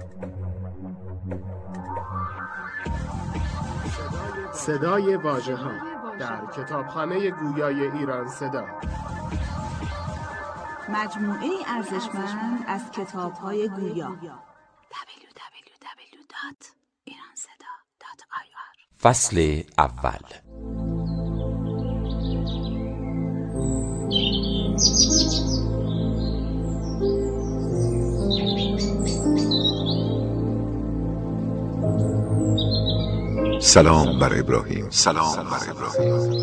صدای واژه‌ها در کتابخانه گویای ایران صدا، مجموعه ارزشمند از کتاب‌های گویا. www.iranseda.ir. فصل اول. سلام بر ابراهیم. سلام بر ابراهیم.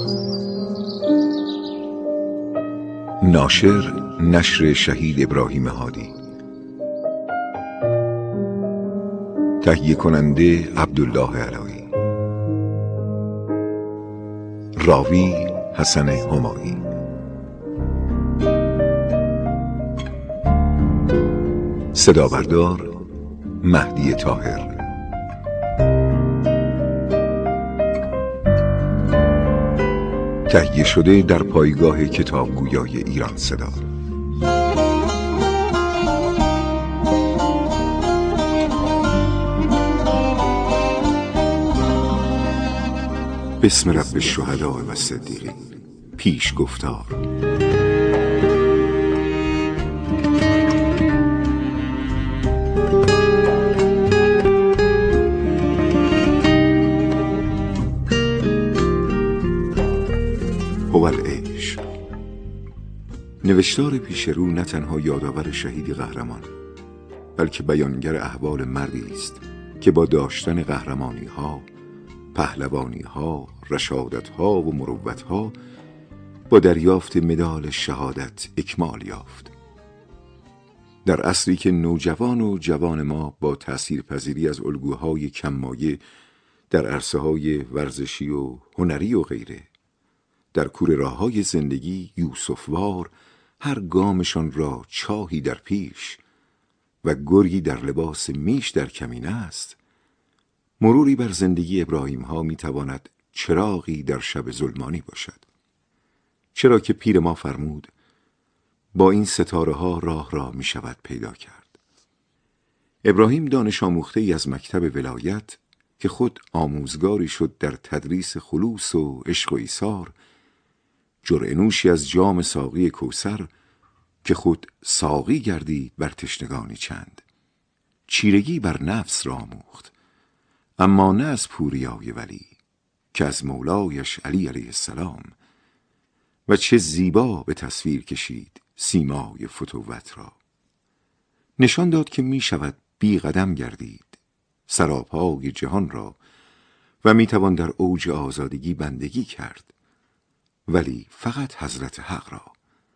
ناشر نشر شهید ابراهیم هادی، تهیه کننده عبدالله علایی، راوی حسن همایی. صدا بردار مهدی طاهر. تهیه شده در پایگاه کتابگویای ایران صدا. بسم رب الشهداء و الصدیقین. پیش گفتار. العشق. نوشتار پیش رو نه تنها یادآور شهید قهرمان، بلکه بیانگر احوال مردی است که با داشتن قهرمانی ها، پهلوانی ها، رشادت ها و مروت ها با دریافت مدال شهادت اکمال یافت. در عصری که نوجوان و جوان ما با تأثیرپذیری از الگوهای کم‌مایه در عرصه‌های ورزشی و هنری و غیره در کوره راه‌های زندگی یوسفوار هر گامشان را چاهی در پیش و گرگی در لباس میش در کمین است، مروری بر زندگی ابراهیم ها میتواند چراغی در شب ظلمانی باشد. چرا که پیر ما فرمود با این ستاره ها راه را می شود پیدا کرد. ابراهیم دانش آموخته ای از مکتب ولایت که خود آموزگاری شد در تدریس خلوص و عشق و ایثار، جرعه نوشی از جام ساقی کوثر که خود ساقی گردید بر تشنگانی چند، چیرگی بر نفس را آموخت، اما نه از پوریای ولی که از مولایش علی علیه السلام، و چه زیبا به تصویر کشید سیمای فتوت را. نشان داد که می شود بی قدم گردید سراپای جهان را و می توان در اوج آزادگی بندگی کرد، ولی فقط حضرت حق را.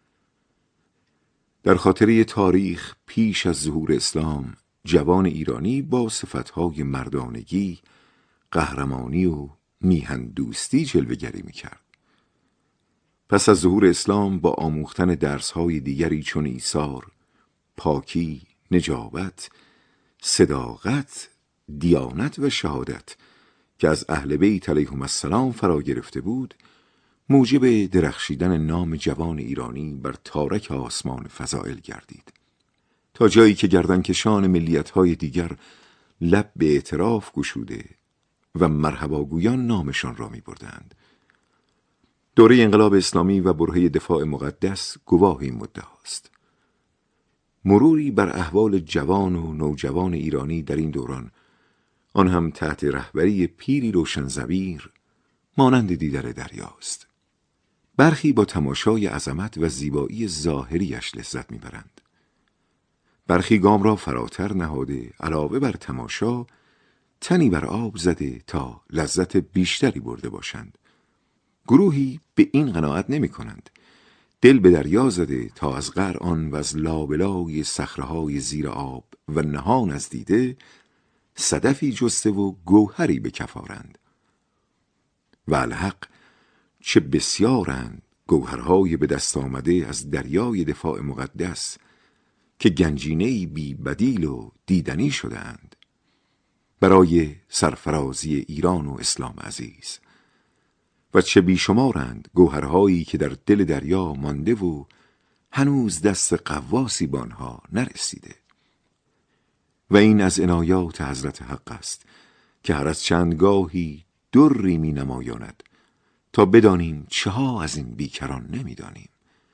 در خاطره تاریخ پیش از ظهور اسلام، جوان ایرانی با صفتهای مردانگی، قهرمانی و میهن دوستی جلوه‌گری می‌کرد. پس از ظهور اسلام با آموختن درس‌های دیگری چون ایثار، پاکی، نجابت، صداقت، دیانت و شهادت که از اهل بیت علیهم السلام فرا گرفته بود، موجب درخشیدن نام جوان ایرانی بر تارک آسمان فضائل گردید، تا جایی که گردنکشان ملیت‌های دیگر لب به اعتراف گشوده و مرحباگویان نامشان را می‌بردند. دوره انقلاب اسلامی و برهه دفاع مقدس گواه این مدعاست. مروری بر احوال جوان و نوجوان ایرانی در این دوران، آن هم تحت رهبری پیری روشنظیر مانند دیدر دریاست. برخی با تماشای عظمت و زیبایی ظاهریش لذت میبرند. برخی گام را فراتر نهاده علاوه بر تماشا تنی بر آب زده تا لذت بیشتری برده باشند. گروهی به این قناعت نمی کنند. دل به دریا زده تا از قعر آن و از لابلای صخره‌های زیر آب و نهان از دیده صدفی جسته و گوهری به کف آرند. و الحق چه بسیارند گوهرهای به دست آمده از دریای دفاع مقدس که گنجینه‌ای بی بدیل و دیدنی شده‌اند برای سرفرازی ایران و اسلام عزیز، و چه بیشمارند گوهرهایی که در دل دریا مانده و هنوز دست غواصی به آنها نرسیده. و این از عنایات حضرت حق است که هر از چندگاهی دری می نمایاند تا بدانیم چه ها از این بیکران نمی دانیم.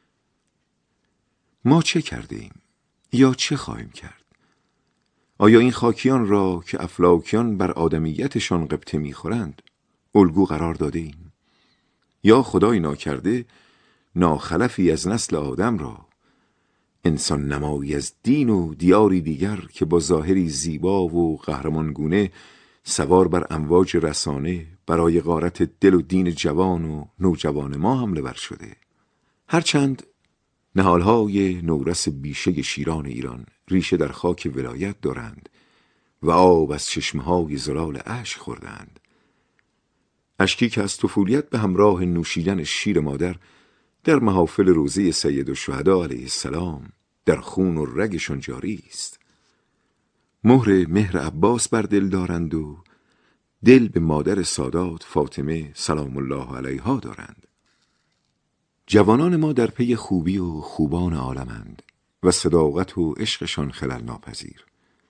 ما چه کرده ایم یا چه خواهیم کرد؟ آیا این خاکیان را که افلاکیان بر آدمیتشان غبطه می خورند الگو قرار داده ایم؟ یا خدای ناکرده ناخلفی از نسل آدم را، انسان نمایی از دین و دیاری دیگر که با ظاهری زیبا و قهرمانگونه سوار بر امواج رسانه برای غارت دل و دین جوان و نوجوان ما حمله ور شده؟ هرچند نهالهای نورس بیشه شیران ایران ریشه در خاک ولایت دارند و آب از چشمه‌های زلال اشک خوردند، اشکی که از طفولیت به همراه نوشیدن شیر مادر در محافل روضه سیدالشهدا علیه السلام در خون و رگشان جاری است. مهر مهر عباس بر دل دارند و دل به مادر سادات فاطمه سلام الله علیها دارند. جوانان ما در پی خوبی و خوبان عالمند و صداقت و عشقشان خلل ناپذیر.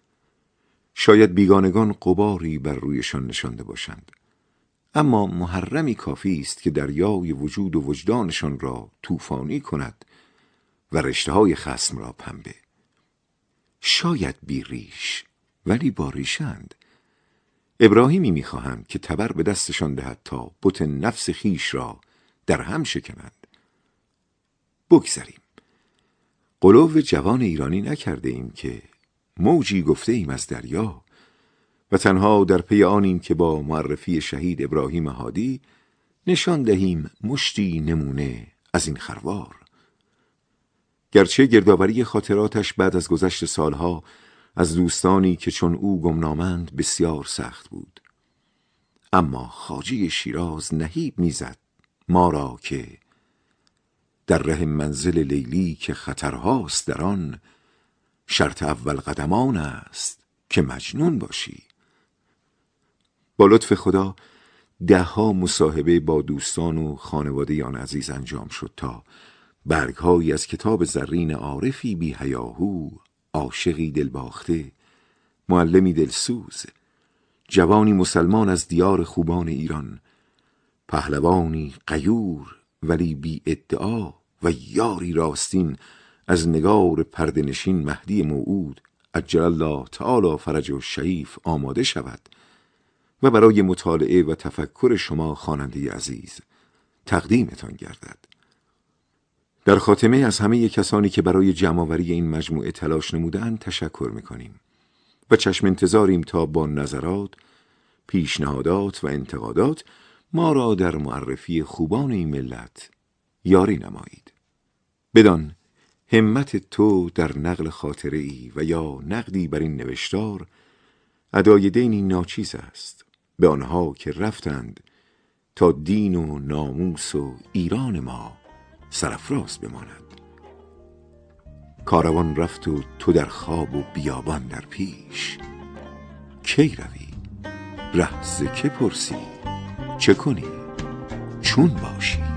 شاید بیگانگان غباری بر رویشان نشانده باشند، اما محرمی کافی است که دریای وجود و وجدانشان را طوفانی کند و رشته‌های خصم را پنبه. شاید بی ریش ولی با ریشند. ابراهیمی می‌خواهند که تبر به دستشان دهد تا بت نفس خیش را در هم شکنند. بگذریم. غلو جوان ایرانی نکرده ایم که موجی گفته ایم از دریا و تنها در پی آنیم که با معرفی شهید ابراهیم هادی نشان دهیم مشتی نمونه از این خروار. گرچه گردآوری خاطراتش بعد از گذشت سالها از دوستانی که چون او گمنامند بسیار سخت بود، اما خواجه شیراز نهیب میزد ما را که در ره منزل لیلی که خطرهاست در آن، شرط اول قدمان است که مجنون باشی. با لطف خدا 10 مصاحبه با دوستان و خانواده آن عزیز انجام شد تا برگ‌هایی از کتاب زرین عارفی بی هیاهو، عاشقی دلباخته، معلمی دلسوز، جوانی مسلمان از دیار خوبان ایران، پهلوانی غیور ولی بی ادعا و یاری راستین از نگار پرده‌نشین مهدی موعود عجل الله تعالی فرجه الشریف آماده شود و برای مطالعه و تفکر شما خواننده عزیز تقدیمتان گردد. در خاتمه از همه کسانی که برای جمع‌آوری این مجموعه تلاش نمودند تشکر می‌کنیم و چشم انتظاریم تا با نظرات، پیشنهادات و انتقادات ما را در معرفی خوبان این ملت یاری نمایید. بدان همت تو در نقل خاطره‌ای و یا نقدی بر این نوشتار ادای دینی ناچیز است به آنها که رفتند تا دین و ناموس و ایران ما سرافراز بماند. کاروان رفت و تو در خواب و بیابان در پیش، کی روی؟ ره ز که پرسی؟ چه کنی؟ چون باشی؟